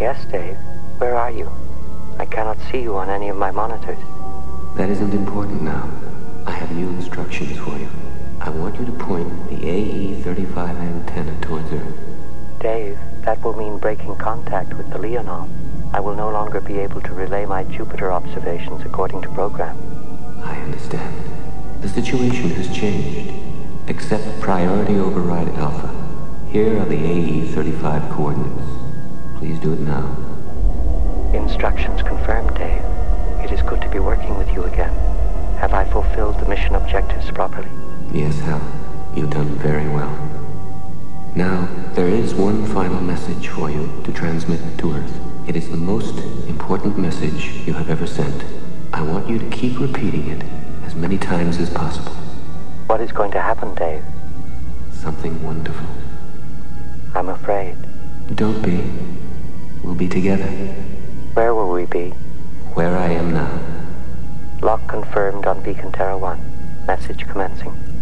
Yes, Dave. Where are you? I cannot see you on any of my monitors. That isn't important now. I have new instructions for you. I want you to point the AE-35 antenna towards Earth. Dave, that will mean breaking contact with the Leonov. I will no longer be able to relay my Jupiter observations according to program. I understand. The situation has changed. Accept Priority Override Alpha. Here are the AE-35 coordinates. Please do it now. Instructions confirmed, Dave. It is good to be working with you again. Have I fulfilled the mission objectives properly? Yes, Hal. You've done very well. Now, there is one final message for you to transmit to Earth. It is the most important message you have ever sent. I want you to keep repeating it as many times as possible. What is going to happen, Dave? Something wonderful. I'm afraid. Don't be. We'll be together. Where will we be? Where I am now. Lock confirmed on Beacon Terra 1. Message commencing.